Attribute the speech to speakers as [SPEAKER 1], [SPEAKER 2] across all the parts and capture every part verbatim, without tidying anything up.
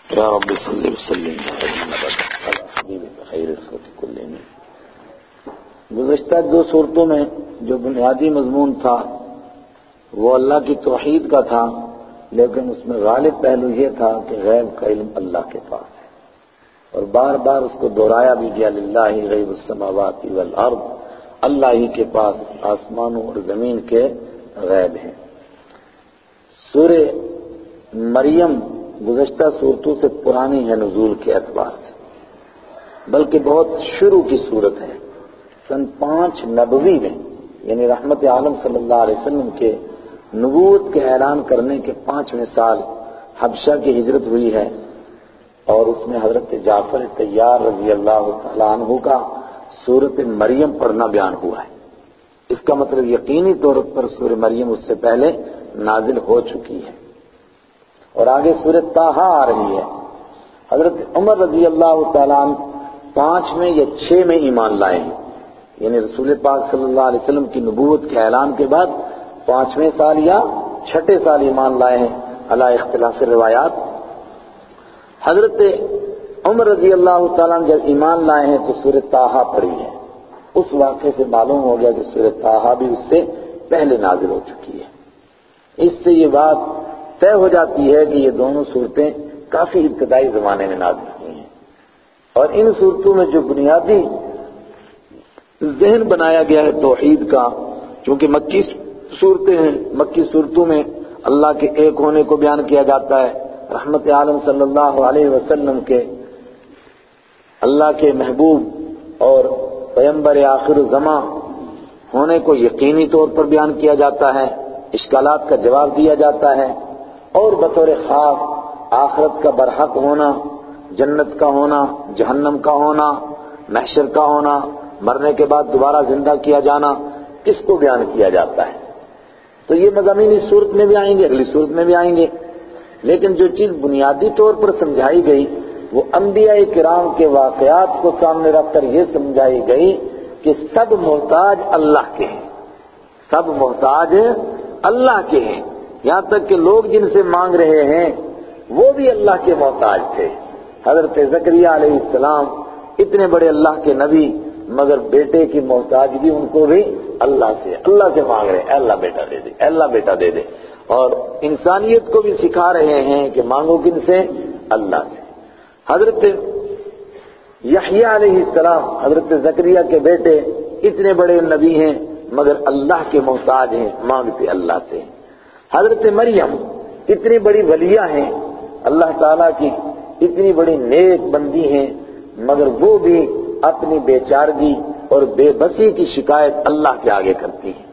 [SPEAKER 1] یا رب صلی وسلم علی حبیبک خیر الخلق کلہم۔ گزشتہ دو صورتوں میں جو بنیادی مضمون تھا وہ اللہ کی توحید کا تھا، لیکن اس میں غالب پہلو یہ تھا کہ غیب کا علم اللہ کے پاس ہے، اور بار بار اس کو دہرایا بھی گیا، للہ غیب السماوات والارض، اللہ ہی کے پاس آسمانوں اور زمین کے غیب ہیں۔ سورہ مریم گزشتہ صورتوں سے پرانی ہے نزول کے اعتبار سے، بلکہ بہت شروع کی صورت ہے۔ سن پانچ نبوی میں، یعنی رحمت عالم صلی اللہ علیہ وسلم کے نبوت کے اعلان کرنے کے پانچویں سال حبشہ کی ہجرت ہوئی ہے، اور اس میں حضرت جعفر طیار رضی اللہ تعالیٰ عنہ کا سورۃ مریم پڑھنا بیان ہوا ہے۔ اس کا مطلب یقینی طور پر سورہ مریم اس سے پہلے نازل ہو چکی ہے، اور آگے سورۃ طٰہٰ آ رہی ہے۔ حضرت عمر رضی اللہ تعالیٰ عنہ پانچ میں یا چھ میں ایمان لائے ہیں، یعنی رسول پاک صلی اللہ علیہ وسلم کی نبوت کے اعلان کے بعد پانچویں سال یا چھٹے سال ایمان لائے ہیں، علی اختلاف روایات۔ حضرت عمر رضی اللہ تعالیٰ عنہ جب ایمان لائے ہیں تو سورۃ طٰہٰ پڑھی ہے۔ اس واقعے سے معلوم ہو گیا کہ سورۃ طٰہٰ بھی اس سے پہلے نازل ہو چکی ہے۔ اس سے یہ بات طے ہو جاتی ہے کہ یہ دونوں صورتیں کافی ابتدائی زمانے میں نازل ہوئی ہیں، اور ان صورتوں میں جو بنیادی ذہن بنایا گیا ہے توحید کا، چونکہ مکی صورتیں ہیں، مکی صورتوں میں اللہ کے ایک ہونے کو بیان کیا جاتا ہے، رحمت عالم صلی اللہ علیہ وسلم کے اللہ کے محبوب اور پیغمبر آخر زمان ہونے کو یقینی طور پر بیان کیا جاتا ہے، اشکالات کا جواب دیا جاتا ہے، اور بطور خاص آخرت کا برحق ہونا، جنت کا ہونا، جہنم کا ہونا، محشر کا ہونا، مرنے کے بعد دوبارہ زندہ کیا جانا، اس کو بیان کیا جاتا ہے۔ تو یہ مضامین اس صورت میں بھی آئیں گے، اگلی صورت میں بھی آئیں گے، لیکن جو چیز بنیادی طور پر سمجھائی گئی وہ انبیاء کرام کے واقعات کو سامنے رکھ کر یہ سمجھائی گئی کہ سب محتاج اللہ کے ہیں، سب محتاج اللہ کے ہیں، یہاں تک کہ لوگ جن سے مانگ رہے ہیں وہ بھی اللہ کے محتاج تھے۔ حضرت زکریا علیہ السلام اتنے بڑے اللہ کے نبی، مگر بیٹے کی محتاجگی ان کو بھی اللہ سے اللہ سے مانگ رہے ہیں، اے اللہ بیٹا دے دے، اے اللہ بیٹا دے دے، اور انسانیت کو بھی سکھا رہے ہیں کہ مانگو کن سے؟ اللہ سے۔ حضرت یحییٰ علیہ السلام حضرت زکریا کے بیٹے اتنے بڑے نبی ہیں مگر اللہ کے محتاج ہیں، مانگتے اللہ سے۔ حضرت مریم اتنی بڑی ولیہ ہیں، اللہ تعالیٰ کی اتنی بڑی نیک بندی ہیں، مگر وہ بھی اپنی بے چارگی اور بے بسی کی شکایت اللہ کے آگے کرتی ہیں۔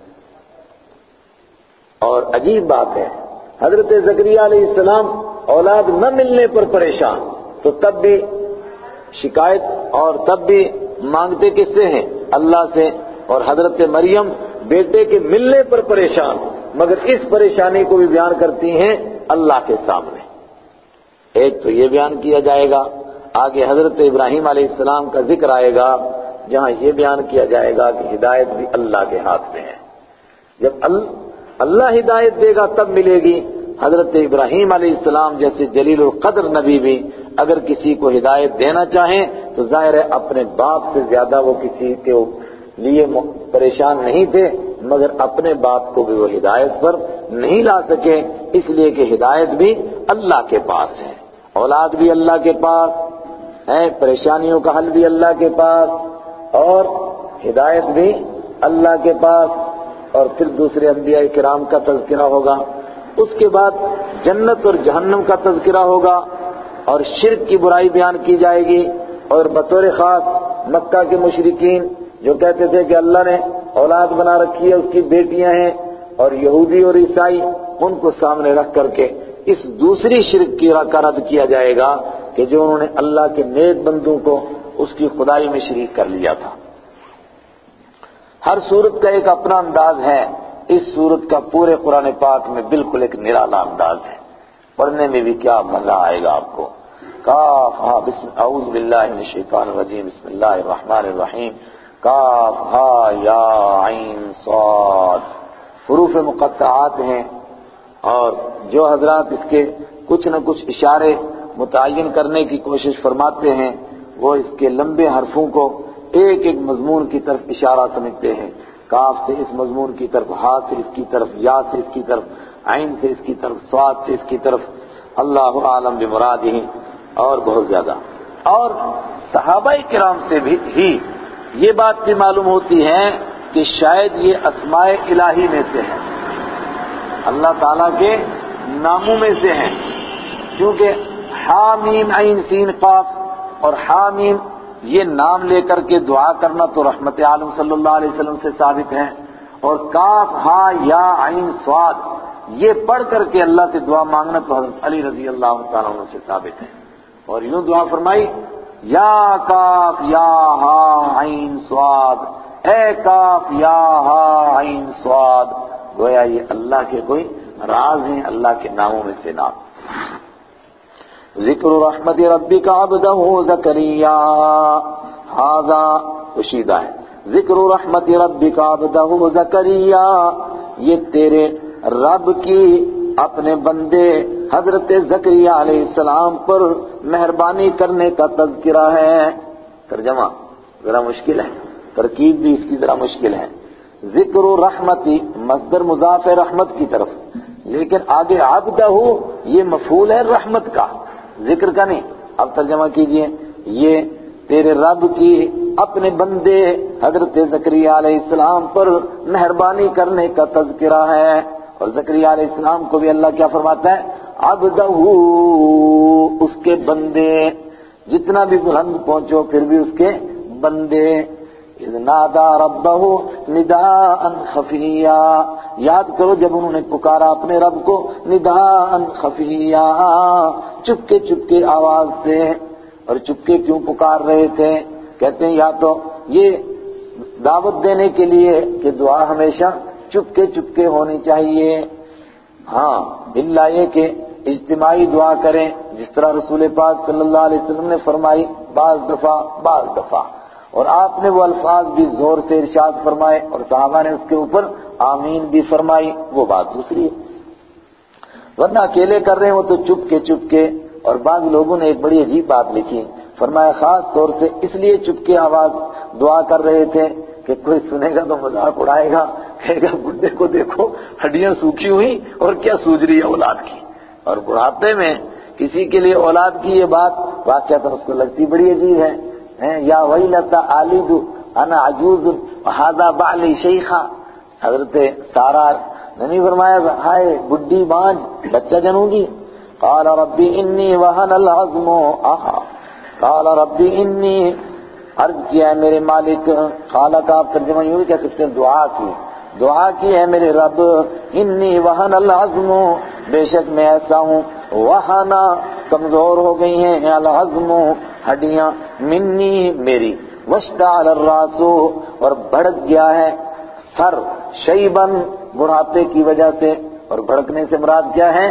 [SPEAKER 1] اور عجیب بات ہے، حضرت زکریا علیہ السلام اولاد نہ ملنے پر پریشان، تو تب بھی شکایت اور تب بھی مانگتے کس سے ہیں؟ اللہ سے۔ اور حضرت مریم بیٹے کے ملنے پر پریشان، مگر اس پریشانی کو بھی بیان کرتی ہیں اللہ کے سامنے۔ ایک تو یہ بیان کیا جائے گا، آگے حضرت ابراہیم علیہ السلام کا ذکر آئے گا جہاں یہ بیان کیا جائے گا کہ ہدایت بھی اللہ کے ہاتھ میں ہے، جب اللہ ہدایت دے گا تب ملے گی۔ حضرت ابراہیم علیہ السلام جیسے جلیل القدر نبی بھی اگر کسی کو ہدایت دینا چاہیں تو ظاہر ہے اپنے باپ سے زیادہ وہ کسی کے لیے پریشان نہیں تھے، مگر اپنے باپ کو بھی وہ ہدایت پر نہیں لا سکے، اس لیے کہ ہدایت بھی اللہ کے پاس ہے، اولاد بھی اللہ کے پاس ہے، پریشانیوں کا حل بھی اللہ کے پاس، اور ہدایت بھی اللہ کے پاس۔ اور پھر دوسرے انبیاء کرام کا تذکرہ ہوگا، اس کے بعد جنت اور جہنم کا تذکرہ ہوگا، اور شرک کی برائی بیان کی جائے گی، اور بطور خاص مکہ کے مشرکین جو کہتے تھے کہ اللہ نے اولاد بنا رکھی ہے، اس کی بیٹیاں ہیں، اور یہودی اور عیسائی، ان کو سامنے رکھ کر کے اس دوسری شرک کی کا رد کیا جائے گا کہ جو انہوں نے اللہ کے نیک بندوں کو اس کی خدائی میں شریک کر لیا تھا۔ ہر صورت کا ایک اپنا انداز ہے، اس صورت کا پورے قرآن پاک میں بالکل ایک نرالا انداز ہے، پڑھنے میں بھی کیا مزہ آئے گا آپ کو۔ کاف ہا بسم اعوذ باللہ من الشیطان الرجیم بسم اللہ الرحمن الرحیم، کاف ہا یا عین صاد، حروف مقطعات ہیں، اور جو حضرات اس کے کچھ نہ کچھ اشارے متعین کرنے کی کوشش فرماتے ہیں وہ اس کے لمبے حرفوں کو ایک ایک مضمون کی طرف اشارہ سمجھتے ہیں. کاف سے اس مضمون کی طرف، ہا سے اس کی طرف، یا سے اس کی طرف، عین سے اس کی طرف، صاد سے اس کی طرف. اللہ عالم بمرادہ. اور بہت زیادہ. اور صحابہ کرام سے بھی ہی یہ بات بھی معلوم ہوتی ہے کہ شاید یہ اسماء الہی میں سے ہیں، اللہ تعالیٰ کے ناموں میں سے ہیں، کیونکہ حامیم عین سین قاف اور حامیم یہ نام لے کر کے دعا کرنا تو رحمت عالم صلی اللہ علیہ وسلم سے ثابت ہے، اور کاف ہا یا عین صاد یہ پڑھ کر کے اللہ سے دعا مانگنا تو حضرت علی رضی اللہ تعالیٰ عنہ سے ثابت ہے. اور یوں دعا فرمائی، یا کاف یا ہا عین صاد، اے کاف یا ہا عین صاد. گویا یہ اللہ کے کوئی راز ہیں، اللہ کے ناموں میں سے نام. ذکر رحمت ربک عبدہ زکریا، ھذا پوشیدہ ہے. ذکر رحمت ربک عبدہ زکریا، یہ تیرے رب کی اپنے بندے حضرت زکریا علیہ السلام پر مہربانی کرنے کا تذکرہ ہے. ترجمہ ذرا مشکل ہے، ترکیب بھی اس کی ذرا مشکل ہے. ذکر رحمتی مصدر مضاف ہے رحمت کی طرف، لیکن آگے عبدہ یہ مفعول ہے رحمت کا، ذکر کا نہیں. اب ترجمہ کیجئے، یہ تیرے رب کی اپنے بندے حضرت زکریا علیہ السلام پر مہربانی کرنے کا تذکرہ ہے. اور زکریا علیہ السلام کو بھی اللہ کیا فرماتا ہے؟ عبدہ، اس کے بندے. جتنا بھی بلند پہنچو پھر بھی اس کے بندے. اذ نادا ربہ نداء خفیا، یاد کرو جب انہوں نے پکارا اپنے رب کو نداء خفیا، چپکے چپکے آواز سے. اور چپکے کیوں پکار رہے تھے؟ کہتے ہیں یا تو یہ دعوت دینے کے لیے کہ دعا ہمیشہ چپکے چپکے ہونی چاہیے، ہاں الا یہ کہ اجتماعی دعا کریں جس طرح رسول پاک صلی اللہ علیہ وسلم نے فرمائی بعض دفعہ بعض دفعہ. اور آپ نے وہ الفاظ بھی زور سے ارشاد فرمائے اور صحابہ نے اس کے اوپر آمین بھی فرمائی، وہ بات دوسری ہے. ورنہ اکیلے کر رہے ہو تو چپ کے چپ کے. اور بعض لوگوں نے ایک بڑی عجیب بات لکھی، فرمایا خاص طور سے اس لیے چپ کے آواز دعا کر رہے تھے کہ کوئی سنے گا تو مذاق اڑائے گا، کہے گا بڈھے کو دیکھو ہڈیاں سوکھی ہوئی اور کیا سوج رہی ہے اولاد کی. اور بڑھاپے میں کسی کے لیے اولاد کی یہ بات واقعہ اس کو لگتی بڑی عجیب ہے. یا ویلتا آلد انا عجوز وہذا بعلی شیخا. حضرت سارہ نے نہیں فرمایا ہائے بڈھی بانج بچہ جنوں گی؟ قال ربی انی وہن العظم آہا، قال ربی انی، عرض کیا ہے میرے مالک. قال کا آپ ترجمہ یوں بھی کہہ سکتے ہیں دعا کی، دعا کی ہے میرے رب. انی وہن العظم، بے شک میں ایسا ہوں، وہنا کمزور ہو گئی ہیں، العظم ہڈیاں، منی میری، واشتعل الراس اور بھڑک گیا ہے سر، شیبن بڑھاپے کی وجہ سے. اور بھڑکنے سے مراد کیا ہے؟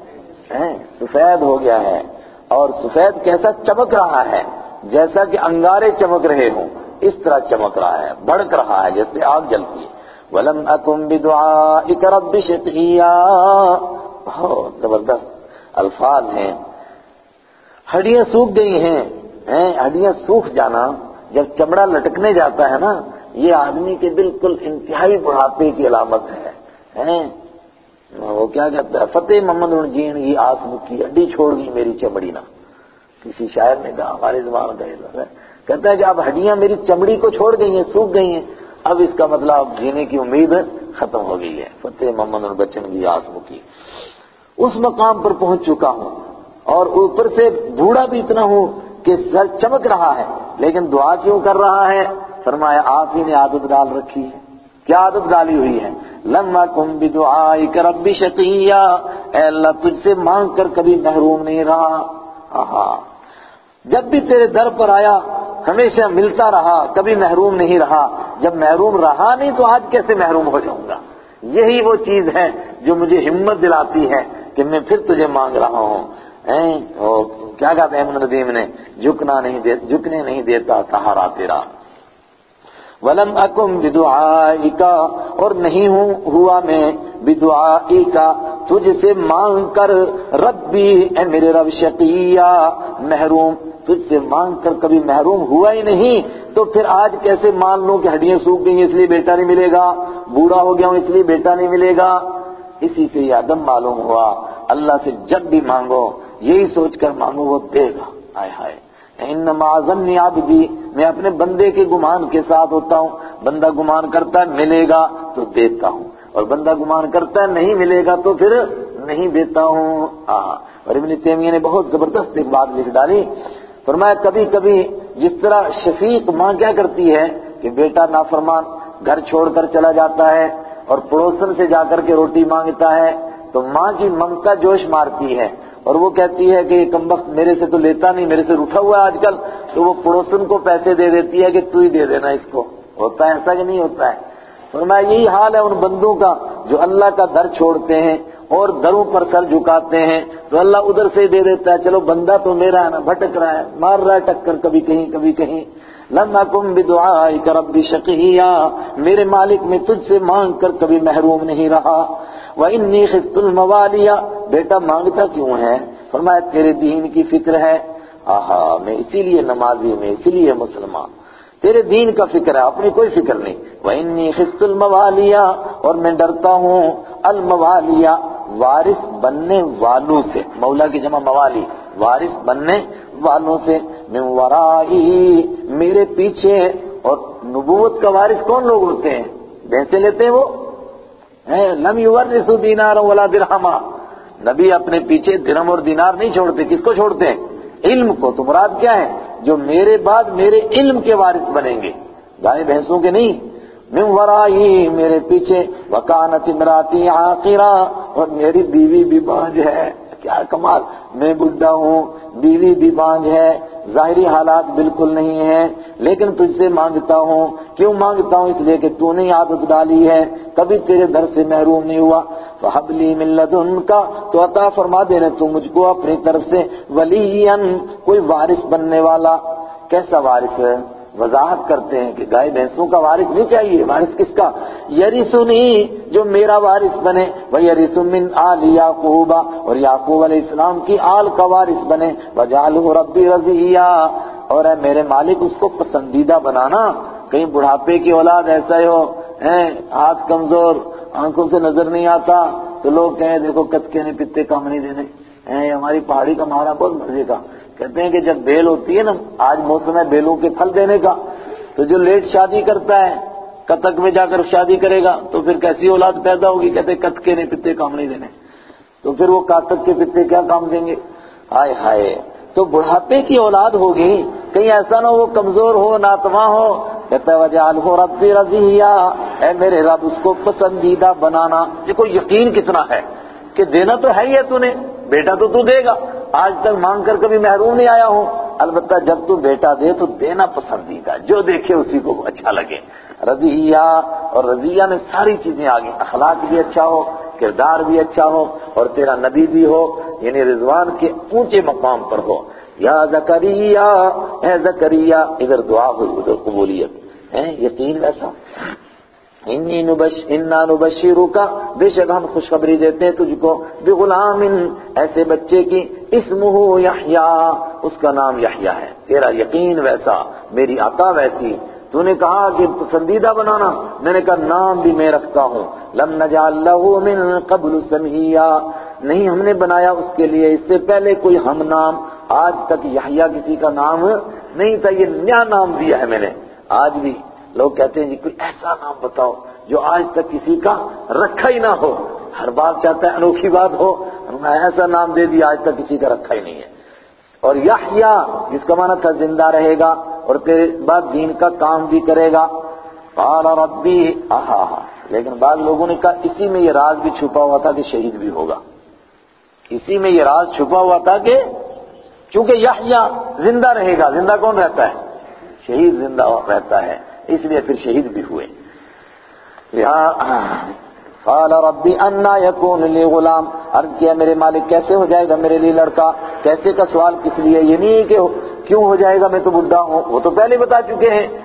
[SPEAKER 1] سفید ہو گیا ہے. اور سفید کیسا چمک رہا ہے؟ جیسا کہ انگارے چمک رہے ہوں اس طرح چمک رہا ہے، بھڑک رہا ہے جیسے آگ جلتی ہے. وَلَمْ أَكُنْ بِدُعَائِكَ رَبِّ شَقِيًّا. بہت زبردست الفاظ ہیں. ہڈیاں سوکھ گئی ہیں. ہڈیاں سوکھ جانا جب چمڑا لٹکنے جاتا ہے نا، یہ آدمی کے بالکل انتہائی بڑھاپے کی علامت ہے. وہ کیا کہتا ہے فتح محمد جین کی آس مکی ہڈی چھوڑ گئی میری چمڑی نہ. کسی شاعر نے کہا ہمارے زبان کا ہے، کہتا ہے کہ اب ہڈیاں میری چمڑی کو چھوڑ گئی ہیں، سوکھ گئی ہیں، اب اس کا مطلب اب جینے کی امید ختم ہو گئی ہے. فتح محمد بچن کی آس مکی، اس مقام پر پہنچ چکا ہوں اور اوپر سے بوڑھا بھی اتنا ہوں کہ سر چمک رہا ہے، لیکن دعا کیوں کر رہا ہے؟ فرمایا آپ ہی نے عادت ڈال رکھی ہے. کیا عادت ڈالی ہوئی ہے؟ لم اکن بدعائک رب شقیا، اے اللہ تجھ سے مانگ کر کبھی محروم نہیں رہا. آہا، جب بھی تیرے در پر آیا ہمیشہ ملتا رہا، کبھی محروم نہیں رہا. جب محروم رہا نہیں تو آج کیسے محروم ہو جاؤں گا؟ یہی وہ چیز ہے جو مجھے ہمت دلاتی ہے کہ میں پھر تجھے مانگ رہا ہوں. کیا کہتے ہیں احمد ندیم نے، جھکنا نہیں دے جھکنے نہیں دیتا سہارا تیرا. ولم اکم بدعائک، اور نہیں ہوں ہوا میں بدعائک تجھ سے مانگ کر، ربی اے میرے رب، شقیہ محروم، تجھ سے مانگ کر کبھی محروم ہوا ہی نہیں، تو پھر آج کیسے مان لوں کہ ہڈیاں سوکھ گئی اس لیے بیٹا نہیں ملے گا، بوڑھا ہو گیا ہوں اس لیے بیٹا نہیں ملے گا؟ اسی سے یہ عدم معلوم ہوا اللہ سے جب بھی مانگو یہی سوچ کر مانگو وہ دے گا۔ ہائے ہائے، انما ظنی عبدی، میں اپنے بندے کے گمان کے ساتھ ہوتا ہوں، بندہ گمان کرتا ہے ملے گا تو دیتا ہوں، اور بندہ گمان کرتا ہے نہیں ملے گا تو پھر نہیں دیتا ہوں۔ ہاں، اور ابن تیمیہ نے بہت زبردست ایک بات لکھ ڈالی، فرمایا کبھی کبھی جس طرح شفیق ماں کیا کرتی ہے کہ بیٹا نافرمان گھر چھوڑ کر چلا جاتا ہے اور پڑوسن سے جا کر کے روٹی مانگتا ہے، تو ماں کی ممتا جوش مارتی ہے اور وہ کہتی ہے کہ یہ کمبخت میرے سے تو لیتا نہیں، میرے سے روٹھا ہوا ہے آج کل، تو وہ پڑوسن کو پیسے دے دیتی ہے کہ تو ہی دے دینا اس کو۔ ہوتا ہے ایسا کہ نہیں ہوتا ہے؟ فرمایا یہی حال ہے ان بندوں کا جو اللہ کا در چھوڑتے ہیں اور دروں پر سر جھکاتے ہیں، تو اللہ ادھر سے دے دیتا ہے، چلو بندہ تو میرا ہے نا، بھٹک رہا ہے، مار رہا ہے ٹکر کبھی کہیں کبھی کہیں۔ لم اکم بدعائک رب شقیہ، میرے مالک میں تجھ سے مانگ کر کبھی محروم نہیں رہا۔ وانی خفت الموالیہ، بیٹا مانگتا کیوں ہے؟ فرمایا تیرے دین کی فکر ہے۔ آہا، میں اسی لیے نمازی، میں اسی لیے مسلمان، تیرے دین کا فکر ہے، اپنی کوئی فکر نہیں۔ وانی خفت الموالیہ، اور میں ڈرتا ہوں الموالیہ، وارث بننے والوں سے، مولا کی جمع موالی، وارث بننے والوں سے، من ورائی، میرے پیچھے۔ اور نبوت کا وارث کون لوگ ہوتے ہیں؟ بھینسیں لیتے ہیں وہ، لم یورثوا دینارا ولا درہما، نبی اپنے پیچھے درہم اور دینار نہیں چھوڑتے، کس کو چھوڑتے ہیں؟ علم کو۔ تو مراد کیا ہے؟ جو میرے بعد میرے علم کے وارث بنیں گے، گائے بھینسوں کے نہیں۔ من ورائی، میرے پیچھے، وکانت امراتی عاقرا، اور میری بیوی بھی بانجھ ہے۔ کیا کمال، میں بڈھا ہوں، بیوی بھی بانجھ ہے، ظاہری حالات بالکل نہیں ہیں، لیکن تجھ سے مانگتا ہوں۔ کیوں مانگتا ہوں؟ اس لیے کہ تو نے عادت ڈالی ہے، کبھی تیرے در سے محروم نہیں ہوا۔ فَهَبْ لِي مِن لَّدُنْكَ، تو عطا فرما دینا تو مجھ کو اپنی طرف سے، وَلِيًّا، کوئی وارث بننے والا۔ کیسا وارث ہے؟ وضاحت کرتے ہیں کہ گائے بھینسوں کا وارث نہیں چاہیے، وارث کس کا؟ یرثنی، جو میرا وارث بنے، وَيَرِثُ مِنْ آلِ یعقوب، اور یعقوب علیہ السلام کی آل کا وارث بنے، وَجَعَلْهُ رَبِّی رَضِیًّا، اور اے میرے مالک اس کو پسندیدہ بنانا۔ کہیں بڑھاپے کی اولاد ایسا ہی ہو، ہاتھ کمزور، آنکھوں سے نظر نہیں آتا، تو لوگ کہیں دیکھو کتکے نے پتے کام نہیں دینے، ہماری پہاڑی کا مہارا بہت مزے کا۔ کہتے ہیں کہ جب بیل ہوتی ہے نا، آج موسم ہے بیلوں کے پھل دینے کا، تو جو لیٹ شادی کرتا ہے، کتک میں جا کر شادی کرے گا تو پھر کیسی اولاد پیدا ہوگی؟ کہتے ہیں کتکے نے پتے کام نہیں دینے، تو پھر وہ کاتک کے پتے کیا کام دیں گے؟ ہائے ہائے، تو بڑھاپے کی اولاد ہوگی، کہیں ایسا نہ ہو وہ کمزور ہو، ناتواں ہو۔ کہتا ہے وَجَعَلْهُ رَبِّی رَضِیًّا، اے میرے رب اس کو پسندیدہ بنانا۔ دیکھو یقین کتنا ہے کہ دینا تو ہے ہی ہے، تو نے بیٹا تو تو دے گا، آج تک مانگ کر کبھی محروم نہیں آیا ہوں، البتہ جب تو بیٹا دے تو دینا پسندیدہ، جو دیکھے اسی کو اچھا لگے۔ رضیہ، اور رضیہ میں ساری چیزیں آ گئی، اخلاق بھی اچھا ہو، کردار بھی اچھا ہو، اور تیرا نبی بھی ہو، یعنی رضوان کے اونچے مقام پر ہو۔ یا زکریا، اے زکریا، ادھر دعا ہوئی ادھر قبولیت ہے، یقین ویسا۔ انی نبش انا نبشرک، بے شک ہم خوشخبری دیتے ہیں تجھ کو، بغلام، ایسے بچے کی، اسمہ یحییٰ، اس کا نام یحییٰ ہے۔ تیرا یقین ویسا، میری عطا ویسی۔ تو نے کہا کہ پسندیدہ بنانا، میں نے کہا نام بھی میں رکھتا ہوں۔ لم نجعل له من قبل سمیا، نہیں ہم نے بنایا اس کے لیے اس سے پہلے کوئی ہم نام، آج تک یحییٰ کسی کا نام نہیں تھا، یہ نیا نام دیا ہے میں نے۔ آج بھی لوگ کہتے ہیں جی کوئی ایسا نام بتاؤ جو آج تک کسی کا رکھا ہی نہ ہو، ہر بات چاہتا ہے انوکھی بات ہو، ایسا نام دے دیا آج تک کسی کا رکھا ہی نہیں ہے۔ اور یحییٰ جس کا معنی تھا زندہ رہے گا اور تیرے بعد دین کا کام بھی کرے گا۔ قال ربی، آہا، لیکن بعض لوگوں نے کہا اسی میں یہ راز بھی چھپا ہوا تھا کہ شہید بھی ہوگا، اسی میں یہ راز چھپا ہوا تھا کہ چونکہ یحییٰ زندہ رہے گا، زندہ کون رہتا ہے؟ شہید زندہ رہتا ہے، اس لیے پھر شہید بھی ہوئے۔ قال ربی انا یکون لی غلام، عرض کیا میرے مالک کیسے ہو جائے گا میرے لیے لڑکا؟ کیسے کا سوال کس لیے؟ یہ نہیں کہ کیوں ہو جائے گا، میں تو بڈھا ہوں، وہ تو پہلے بتا چکے ہیں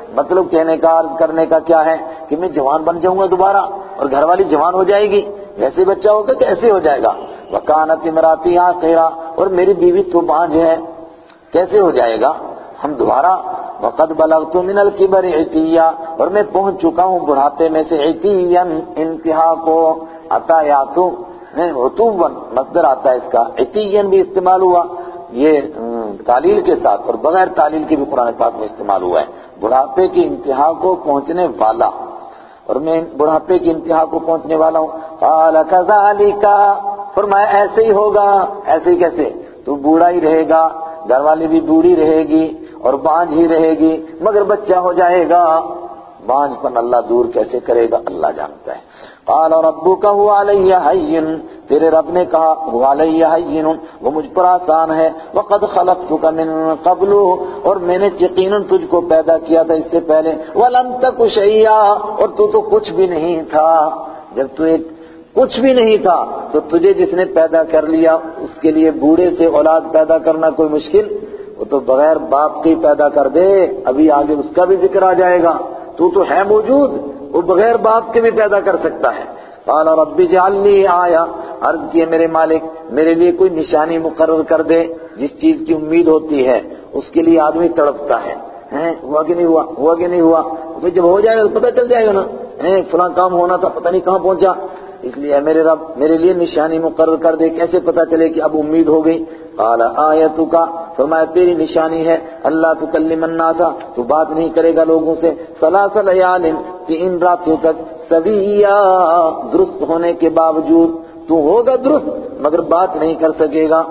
[SPEAKER 1] مطلب کہنے کا عرض کرنے کا کیا ہے کہ میں جوان بن جاؤں گا دوبارہ اور گھر والی جوان ہو جائے گی، ویسے بچہ ہوگا کہ ایسے ہو جائے گا؟ وَكَانَتِ امْرَأَتِي عَاقِرًا، اور میری بیوی تو بانجھ ہے، کیسے ہو جائے گا ہم دوبارہ؟ وَقَدْ بَلَغْتُ مِنَ الْكِبَرِ عِتِيًّا، اور میں پہنچ چکا ہوں بڑھاپے میں سے عِتِيًّا انتہا کو، عطایاتو عتوًا مصدر آتا ہے اس کا، عِتِيًّا بھی استعمال ہوا یہ تعلیل کے ساتھ، اور بغیر تعلیل کے بھی قرآن پاک میں استعمال ہوا ہے، بڑھاپے کی انتہا کو پہنچنے والا، اور میں بڑھاپے کی انتہا کو پہنچنے والا ہوں۔ قال كذلك، فرمایا ایسے ہی ہوگا۔ ایسے ہی کیسے؟ تو بوڑھا ہی رہے گا، گھر والی بھی بوڑھی رہے گی اور بانجھ ہی رہے گی، مگر بچہ ہو جائے گا۔ بانجھ پن اللہ دور کیسے کرے گا اللہ جانتا ہے۔ قال ربك هو علي هين، تیرے رب نے کہا هو علي هين، وہ مجھ پر آسان ہے، وقد خلقتك من قبل، اور میں نے یقیناً تجھ کو پیدا کیا تھا اس سے پہلے، ولم تك شيئا، اور تو تو کچھ بھی نہیں تھا۔ جب تو ایک کچھ بھی نہیں تھا تو تجھے جس نے پیدا کر لیا اس کے لیے بوڑھے سے اولاد پیدا کرنا کوئی مشکل؟ وہ تو بغیر باپ کے پیدا کر دے، ابھی آگے اس کا بھی ذکر آ جائے گا، تو تو ہے موجود، وہ بغیر باپ کے بھی پیدا کر سکتا ہے۔ قال رب اجعل لي آیہ، عرض کیے میرے مالک میرے لیے کوئی نشانی مقرر کر دے، جس چیز کی امید ہوتی ہے اس کے لیے آدمی تڑپتا ہے، ہیں ہوا کہ نہیں ہوا، ہوا کہ نہیں ہوا، پھر جب ہو جائے گا تو پتہ چل جائے گا نا، ہیں فلاں کام ہونا تھا پتہ نہیں کہاں پہنچا، اس لیے اے میرے رب میرے لیے نشانی مقرر کر دے، کیسے پتہ چلے کہ اب امید ہو گئی؟ قال آیتک، فرمایا تیری نشانی ہے اللہ تکلم الناس، تو بات نہیں کرے گا لوگوں سے، ثلاث لیال، تین راتوں تک، سویا، درست ہونے کے باوجود، تو ہوگا درست مگر بات نہیں کر سکے گا۔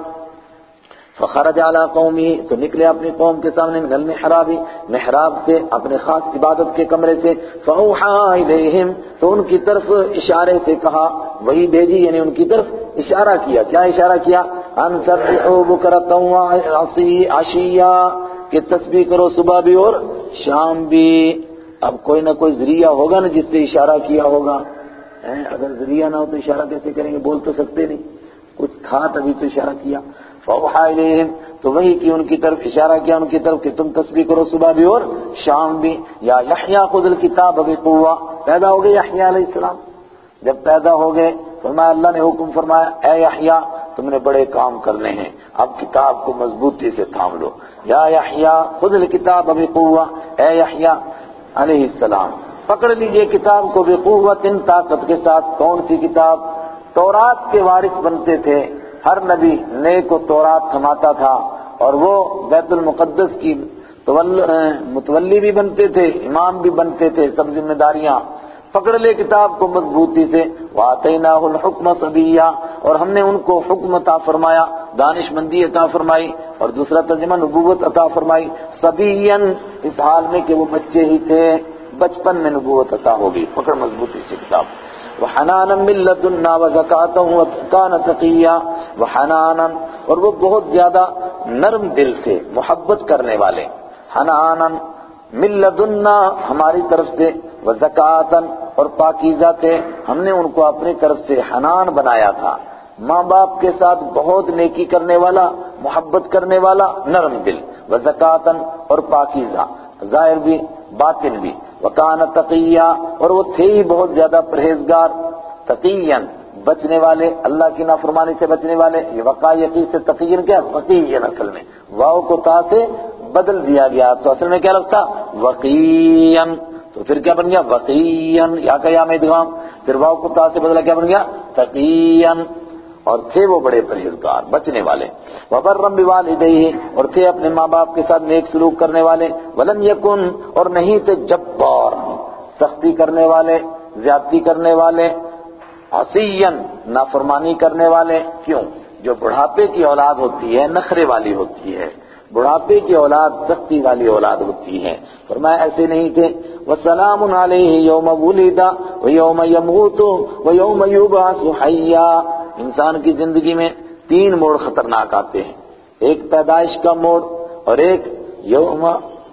[SPEAKER 1] فخرج على قومه، تو نکلے اپنی قوم کے سامنے، من المحراب، محراب سے، اپنے خاص عبادت کے کمرے سے، فاوحى الیہم، تو ان کی طرف اشارے سے کہا، وہی بھیجی یعنی ان کی طرف اشارہ کیا، کیا اشارہ کیا؟ ان سبحوا بکرۃ وعشیا، کہ تسبیح کرو صبح بھی اور شام بھی۔ اب کوئی نہ کوئی ذریعہ ہوگا نا جس سے اشارہ کیا ہوگا، اگر ذریعہ نہ ہو تو اشارہ کیسے کریں گے؟ بول تو سکتے نہیں، کچھ تھا تبھی تو اشارہ کیا۔ فاوحى الیہم، تو وہی کی ان کی طرف، اشارہ کیا ان کی طرف کہ تم تسبیح کرو صبح بھی اور شام بھی۔ یا یحییٰ خذ الکتاب بقوہ، پیدا ہو گئے یحییٰ علیہ السلام، جب پیدا ہو گئے فرمایا اللہ نے حکم فرمایا اے یحییٰ تم نے بڑے کام کرنے ہیں، اب کتاب کو مضبوطی سے تھام لو۔ یا یحییٰ خذ الکتاب بقوہ، اے یحییٰ علیہ السلام پکڑ لیجئے کتاب کو، بقوۃ، طاقت کے ساتھ۔ کون سی کتاب؟ تورات کے وارث بنتے تھے، ہر نبی نئے کو تورات تھماتا تھا، اور وہ بیت المقدس کی متولی بھی بنتے تھے، امام بھی بنتے تھے، سب ذمہ داریاں۔ پکڑ لے کتاب کو مضبوطی سے، وَآتَيْنَاهُ الْحُكْمَ صَبِيًّا، اور ہم نے ان کو حکم عطا فرمایا، دانش مندی عطا فرمائی، اور دوسرا ترجمہ نبوت عطا فرمائی، صبیًّا، اس حال میں کہ وہ بچے ہی تھے، بچپن میں نبوت عطا ہوگی۔ پکڑ مضبوطی سے کتاب۔ وَحَنَانًا مِن لَّدُنَّا وَزَكَاةً وَكَانَ تَقِيًّا، وَحَنَانًا، اور وہ بہت زیادہ نرم دل تھے، محبت کرنے والے، حنانًا من لدنا، ہماری طرف سے، وزکاتن، اور پاکیزہ تھے، ہم نے ان کو اپنی طرف سے حنان بنایا تھا، ماں باپ کے ساتھ بہت نیکی کرنے والا، محبت کرنے والا، نرم دل، وزکاتن، اور پاکیزہ، ظاہر بھی باطن بھی، وکان تقیہ، اور وہ تھے ہی بہت زیادہ پرہیزگار، تقیین، بچنے والے، اللہ کی نافرمانی سے بچنے والے۔ یہ وقایتی سے تقیین کیا؟ وقیین، اصل میں واو کو تا سے بدل دیا گیا تو اصل میں کیا لفظ تھا؟ وقیین، تو پھر کیا بن گیا؟ وقیین، یا کا یا میں ادغام، پھر واو کو تا سے بدلا کیا بن گیا؟ تقیین، اور تھے وہ بڑے پرہیزگار، بچنے والے۔ وبرا بوالدیہ، اور تھے اپنے ماں باپ کے ساتھ نیک سلوک کرنے والے۔ ولم یکن، اور نہیں تھے جبار، سختی کرنے والے، زیادتی کرنے والے، عصیاً، نافرمانی کرنے والے۔ کیوں؟ جو بڑھاپے کی اولاد ہوتی ہے نخرے والی ہوتی ہے، بڑھاپے کی اولاد سختی والی اولاد ہوتی ہے، فرمایا ایسے نہیں تھے۔ وَسَلَامٌ عَلَيْهِ يَوْمَ وُلِدَ وَيَوْمَ يَمُوتُ وَيَوْمَ يُبْعَثُ حَيًّا۔ انسان کی زندگی میں تین موڑ خطرناک آتے ہیں، ایک پیدائش کا موڑ، اور ایک یوم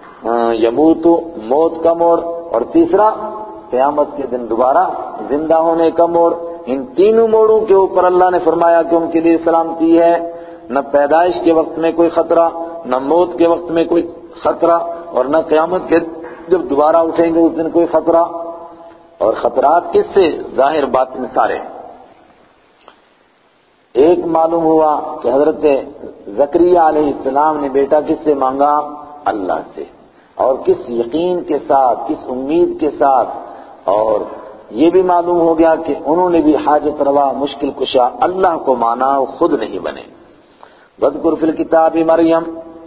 [SPEAKER 1] یموت، موت کا موڑ، اور تیسرا قیامت کے دن دوبارہ زندہ ہونے کا موڑ۔ ان تینوں موڑوں کے اوپر اللہ نے فرمایا کہ ان کے لیے سلامتی ہے، نہ پیدائش کے وقت میں کوئی خطرہ، نہ موت کے وقت میں کوئی خطرہ، اور نہ قیامت کے جب دوبارہ اٹھیں گے اس دن کوئی خطرہ؟ اور خطرات کس سے؟ ظاہر باطن سارے۔ ایک معلوم ہوا کہ حضرت زکریا علیہ السلام نے بیٹا کس سے مانگا؟ اللہ سے، اور کس یقین کے ساتھ، کس امید کے ساتھ، اور یہ بھی معلوم ہو گیا کہ انہوں نے بھی حاجت روا مشکل کشا اللہ کو مانا، وہ خود نہیں بنے۔ وَاذْكُرْ فِي الْكِتَابِ مریم،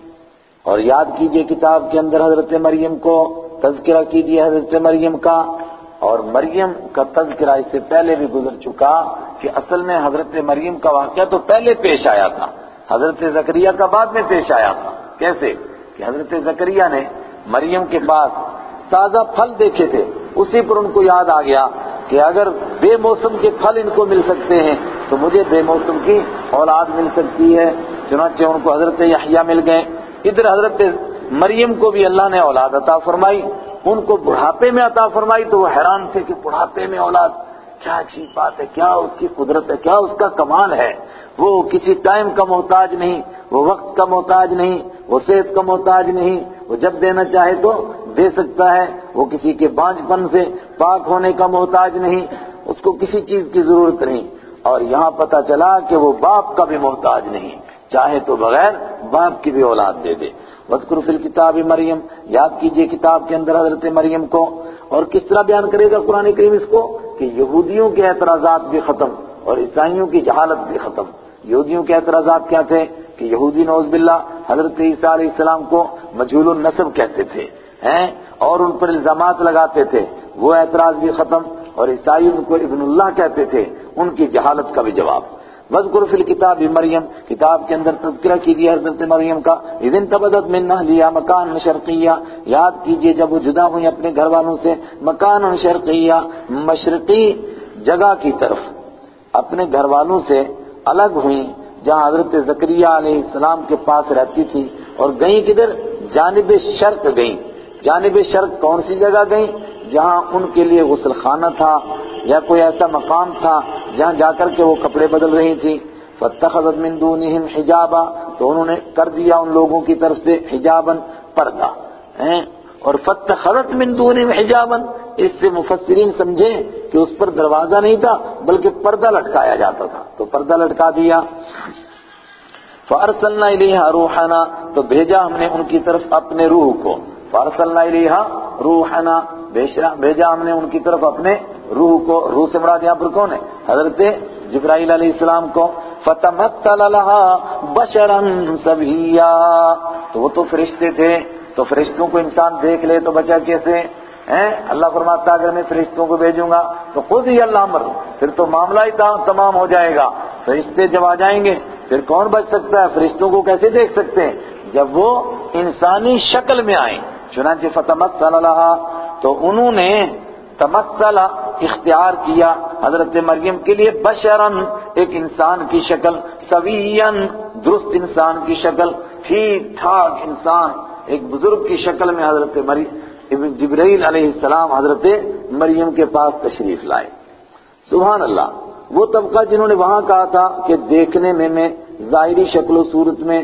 [SPEAKER 1] اور یاد کیجئے کتاب کے اندر حضرت مریم کو، تذکرہ کیجئے حضرت مریم کا۔ اور مریم کا تذکرہ اس سے پہلے بھی گزر چکا کہ اصل میں حضرت مریم کا واقعہ تو پہلے پیش آیا تھا، حضرت زکریا کا بعد میں پیش آیا تھا۔ کیسے کہ حضرت زکریا نے مریم کے پاس تازہ پھل دیکھے تھے، اسی پر ان کو یاد آ گیا کہ اگر بے موسم کے پھل ان کو مل سکتے ہیں تو مجھے بے موسم کی اولاد مل سکتی ہے، چنانچہ ان کو حضرت یحییٰ مل گئے۔ ادھر حضرت مریم کو بھی اللہ نے اولاد عطا فرمائی، ان کو بڑھاپے میں عطا فرمائی، تو وہ حیران تھے کہ بڑھاپے میں اولاد، کیا عجیب بات ہے، کیا اس کی قدرت ہے، کیا اس کا کمال ہے۔ وہ کسی ٹائم کا محتاج نہیں، وہ وقت کا محتاج نہیں، وہ صحت کا محتاج نہیں، وہ جب دینا چاہے تو دے سکتا ہے، وہ کسی کے بانجھ پن سے پاک ہونے کا محتاج نہیں، اس کو کسی چیز کی ضرورت نہیں۔ اور یہاں پتہ چلا کہ وہ باپ کا بھی محتاج نہیں، چاہے تو بغیر باپ کی بھی اولاد دے دے۔ وَاذْكُرْ فِي الْكِتَابِ مریم، یاد کیجئے کتاب کے اندر حضرت مریم کو۔ اور کس طرح بیان کرے گا قرآن کریم اس کو کہ یہودیوں کے اعتراضات بھی ختم اور عیسائیوں کی جہالت بھی ختم۔ یہودیوں کے اعتراضات کیا تھے کہ یہودی نعوذ باللہ حضرت عیسیٰ علیہ السلام کو مجہول النسب کہتے تھے ہیں اور ان پر الزامات لگاتے تھے، وہ اعتراض بھی ختم۔ اور عیسائی ان کو ابن اللہ کہتے تھے، ان کی جہالت کا بھی جواب۔ وَاذْكُرْ فِي الْكِتَابِ مریم، کتاب کے اندر تذکرہ کیجیے حضرت مریم کا۔ اِذِ انتبذت مِنْ أَهْلِهَا مَكَانًا شَرْقِيًّا، یاد کیجیے جب وہ جدا ہوئی اپنے گھر والوں سے، مکان شرقیہ، مشرقی جگہ کی طرف اپنے گھر والوں سے الگ ہوئیں، جہاں حضرت زکریا علیہ السلام کے پاس رہتی تھی، اور گئیں کدھر؟ جانب شرق گئیں۔ جانب شرق کون سی جگہ گئیں؟ جہاں ان کے لیے غسل خانہ تھا یا کوئی ایسا مقام تھا جہاں جا کر کے وہ کپڑے بدل رہی تھی۔ فَاتَّخَذَتْ مِن دُونِهِمْ حِجَابًا، تو انہوں نے کر دیا ان لوگوں کی طرف سے حجاباً، پردہ ہیں۔ اور فَاتَّخَذَتْ مِن دُونِهِمْ حِجَابًا، اس سے مفسرین سمجھے کہ اس پر دروازہ نہیں تھا بلکہ پردہ لٹکایا جاتا تھا، تو پردہ لٹکا دیا۔ فَأَرْسَلْنَا إِلَيْهَا رُوحَنَا، تو بھیجا ہم نے ان کی طرف اپنے روح کو۔ فَأَرْسَلْنَا إِلَيْهَا رُوحَنَا، بھیجا ہم نے ان کی طرف اپنے روح کو۔ روح سے مراد یہاں پر کون ہے؟ حضرت جبرائیل علیہ السلام کو۔ فَتَمَثَّلَ لَهَا بَشَرًا سَوِيًّا، تو وہ تو فرشتے تھے، تو فرشتوں کو انسان دیکھ لے تو بچا کیسے ہیں؟ اللہ فرماتا ہے اگر میں فرشتوں کو بھیجوں گا تو خود ہی اللہ امر، پھر تو معاملہ ہی تمام ہو جائے گا۔ فرشتے جب آ جائیں گے پھر کون بچ سکتا ہے؟ فرشتوں کو کیسے دیکھ سکتے ہیں جب وہ انسانی شکل میں آئیں؟ چنانچہ فَتَمَثَّلَ لَهَا، تو انہوں نے تمثل اختیار کیا حضرت مریم کے لیے، بشراً، ایک انسان کی شکل، سویاً، درست انسان کی شکل، ٹھیک ٹھاک انسان، ایک بزرگ کی شکل میں حضرت مریم جبرائیل علیہ السلام حضرت مریم کے پاس تشریف لائے۔ سبحان اللہ، وہ طبقہ جنہوں نے وہاں کہا تھا کہ دیکھنے میں میں ظاہری شکل و صورت میں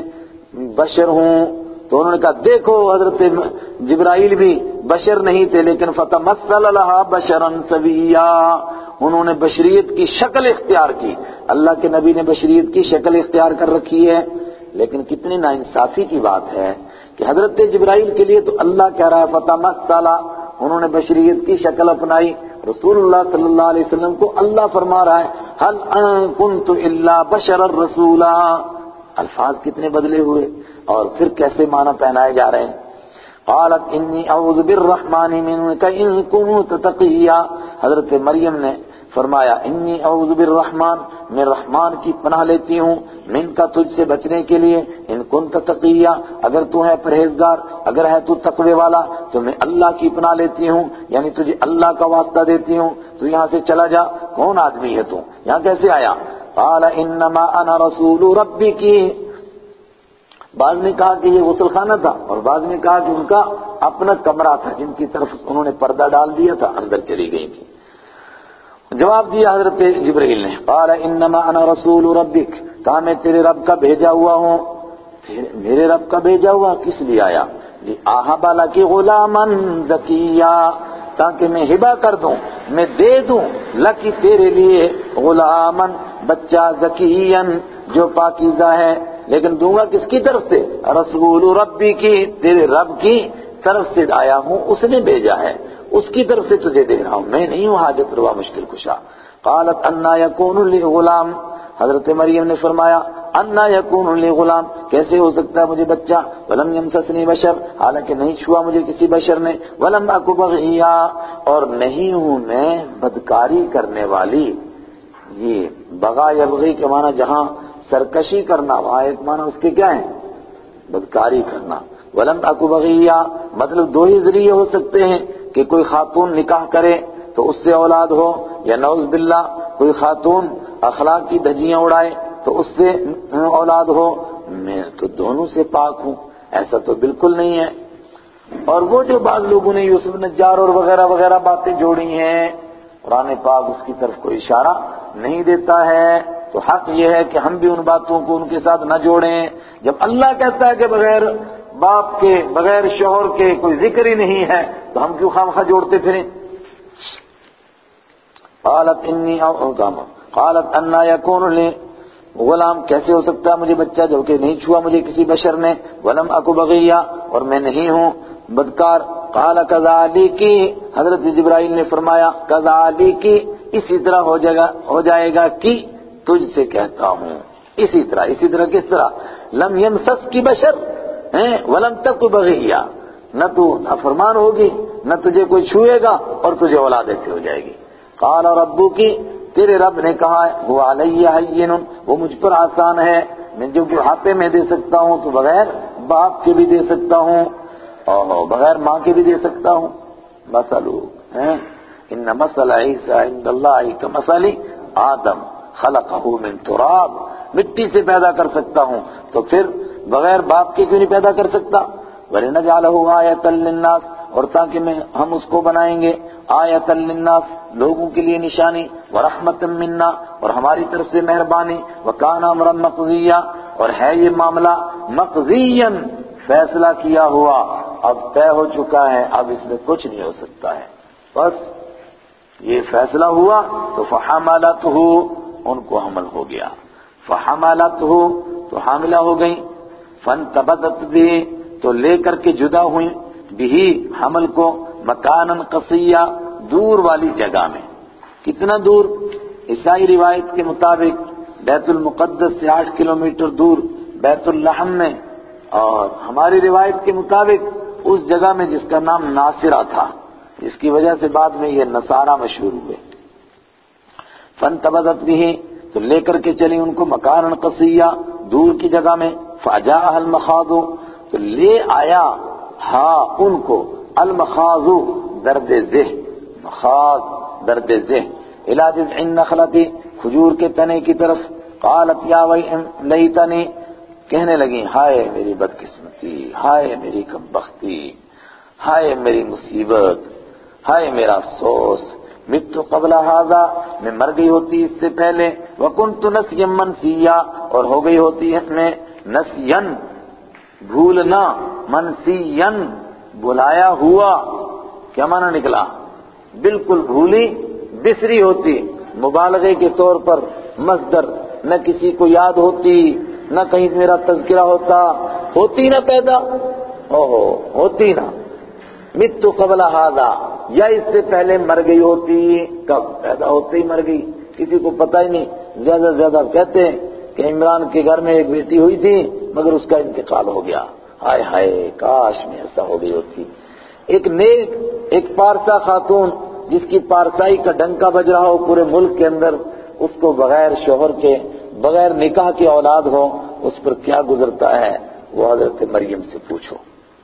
[SPEAKER 1] بشر ہوں، تو انہوں نے کہا دیکھو حضرت جبرائیل بھی بشر نہیں تھے، لیکن فَتَمَثَّلَ لَهَا بَشَرًا سَوِيًّا، انہوں نے بشریت کی شکل اختیار کی۔ اللہ کے نبی نے بشریت کی شکل اختیار کر رکھی ہے، لیکن کتنی ناانصافی کی بات ہے کہ حضرت جبرائیل کے لیے تو اللہ کہہ رہا ہے فَتَمَثَّلَ، انہوں نے بشریت کی شکل اپنائی۔ رسول اللہ صلی اللہ علیہ وسلم کو اللہ فرما رہا ہے هَلْ أَنْ كُنْتُ إِلَّا بَشَرًا رَسُولًا، الفاظ کتنے بدلے ہوئے اور پھر کیسے معنی پہنائے جا رہے ہیں۔ قالت انی اعوذ بالرحمن منک ان کنت تقیا، حضرت مریم نے فرمایا انی اعوذ بالرحمن، میں رحمان کی پناہ لیتی ہوں، من کا تجھ سے بچنے کے لیے، ان کنت تقیا، اگر تو ہے پرہیزگار، اگر ہے تو تقوی والا تو میں اللہ کی پناہ لیتی ہوں، یعنی تجھے اللہ کا واسطہ دیتی ہوں، تو یہاں سے چلا جا۔ کون آدمی ہے تو یہاں کیسے آیا؟ قال انما انا رسول ربک، بعض نے کہا کہ یہ غسل خانہ تھا اور بعض نے کہا کہ ان کا اپنا کمرہ تھا جن کی طرف انہوں نے پردہ ڈال دیا تھا، اندر چلی گئی تھی۔ جواب دیا حضرت جبرائیل نے، قال انما انا رسول ربک، کہا میں تیرے رب کا بھیجا ہوا ہوں۔ میرے رب کا بھیجا ہوا کس لیے آیا؟ لِأَهَبَ لَكِ غُلَامًا زَكِيًّا، تاکہ میں ہبہ کر دوں، میں دے دوں لکی تیرے لیے غلامن بچہ زکیًا جو پاکیزہ ہے، لیکن دوں گا کس کی طرف سے؟ رسول ربی کی، تیرے رب کی طرف سے آیا ہوں، اس نے بھیجا ہے، اس کی طرف سے تجھے دے رہا ہوں، میں نہیں ہوں حاجت روا مشکل کشا۔ قالت انا یکون لی غلام، حضرت مریم نے فرمایا انا یکون لی غلام، کیسے ہو سکتا ہے مجھے بچہ؟ ولم یمسسنی بشر، حالانکہ نہیں چھوا مجھے کسی بشر نے، ولم اک بغیا، اور نہیں ہوں میں بدکاری کرنے والی۔ یہ بغا یبغی کے معنی جہاں سرکشی کرنا، وہاں ایک معنی اس کے کیا ہے؟ بدکاری کرنا۔ ولم اک بغیا مطلب دو ہی ذریعے ہو سکتے ہیں کہ کوئی خاتون نکاح کرے تو اس سے اولاد ہو، یا نعوذ باللہ کوئی خاتون اخلاق کی دھجیاں اڑائے تو اس سے اولاد ہو، میں تو دونوں سے پاک ہوں، ایسا تو بالکل نہیں ہے۔ اور وہ جو بعض لوگوں نے یوسف نجار اور وغیرہ وغیرہ باتیں جوڑی ہیں، قرآن پاک اس کی طرف کوئی اشارہ نہیں دیتا ہے، تو حق یہ ہے کہ ہم بھی ان باتوں کو ان کے ساتھ نہ جوڑیں۔ جب اللہ کہتا ہے کہ بغیر باپ کے بغیر شوہر کے کوئی ذکر ہی نہیں ہے تو ہم کیوں خواہ مخواہ جوڑتے پھریں؟ قالت انی اوغام قالت انا یکون لی غلام، کیسے ہو سکتا ہے مجھے بچہ جبکہ نہیں چھوا مجھے کسی بشر نے، ولم اکو بغیا، اور میں نہیں ہوں بدکار۔ قال کذالک، حضرت جبرائیل نے فرمایا کذالک، اسی طرح ہو جائے گا ہو جائے گا کہ تجھ سے کہتا ہوں، اسی طرح۔ اسی طرح کس طرح؟ لم یمسس کی بشر ہیں ولم تک بغیا، نہ تو نافرمان ہوگی نہ تجھے کوئی چھوئے گا اور تجھے اولاد ایسی ہو جائے گی۔ قال ربک، تیرے رب نے کہا وہ علیہ ہین، وہ مجھ پر آسان ہے، میں جو بڑھاپے میں دے سکتا ہوں تو بغیر باپ کے بھی دے سکتا ہوں اور بغیر ماں کے بھی دے سکتا ہوں۔ مثلو ہیں ان مثل عیسی عند اللہ کمثل آدم خلقہ من تراب، مٹی سے پیدا کر سکتا ہوں تو پھر بغیر باپ کے کیوں نہیں پیدا کر سکتا؟ وَلِنَجْعَلَهُ آیَةً لِلنَّاسِ، اور تاکہ میں ہم اس کو بنائیں گے آیَةً لِلنَّاسِ، لوگوں کے لیے نشانی، وَرَحْمَةً مِنَّا، اور ہماری طرف سے مہربانی، وَكَانَ أَمْرًا مَقْضِيًّا، اور ہے یہ معاملہ مقضیًا، فیصلہ کیا ہوا، اب طے ہو چکا ہے، اب اس میں کچھ نہیں ہو سکتا ہے، بس یہ فیصلہ ہوا تو فَحَمَلَتْهُ، ان کو حمل ہو گیا، فَحَمَلَتْهُ تو حاملہ ہو گئی، فَانْتَبَذَتْ بِهِ تو لے کر کے جدا ہوئی، بھی حمل کو، مکانن قصیہ دور والی جگہ میں۔ کتنا دور؟ عیسائی روایت کے مطابق بیت المقدس سے آٹھ کلومیٹر دور بیت اللحم میں، اور ہماری روایت کے مطابق اس جگہ میں جس کا نام ناصرہ تھا، جس کی وجہ سے بعد میں یہ نصارہ مشہور ہوئے۔ فانتبذت به تو لے کر کے چلی ان کو مکانن قصیہ دور کی جگہ میں، فاجاءها المخاض تو لے آیا ہاں ان کو المخاض درد ذہ، مخاض درد ذہ، الی جذع النخلۃ کھجور کے تنے کی طرف، قالت یا لیتنی کہنے لگی ہائے میری بدقسمتی، ہائے میری کمبختی، ہائے میری مصیبت، ہائے میرا افسوس، مت قبل ھذا میں مر گئی ہوتی اس سے پہلے، وکنت نسیا منسیا اور ہو گئی ہوتی ہے میں نسیا بھولنا، منسیا بلایا ہوا، کیا معنی نکلا؟ بالکل بھولی بسری ہوتی، مبالغے کے طور پر مصدر، نہ کسی کو یاد ہوتی، نہ کہیں میرا تذکرہ ہوتا، ہوتی نہ پیدا، اوہو ہوتی نہ، مت قبل ھذا یا اس سے پہلے مر گئی ہوتی، کب؟ پیدا ہوتے ہی مر گئی، کسی کو پتہ ہی نہیں۔ زیادہ سے زیادہ کہتے ہیں کہ عمران کے گھر میں ایک بیٹی ہوئی تھی مگر اس کا انتقال ہو گیا، ہائے ہائے کاش میں ایسا ہو گئی ہوتی۔ ایک نیک ایک پارسا خاتون جس کی پارسائی کا ڈنکا بج رہا ہو پورے ملک کے اندر، اس کو بغیر شوہر کے بغیر نکاح کی اولاد ہو، اس پر کیا گزرتا ہے وہ حضرت مریم سے پوچھو۔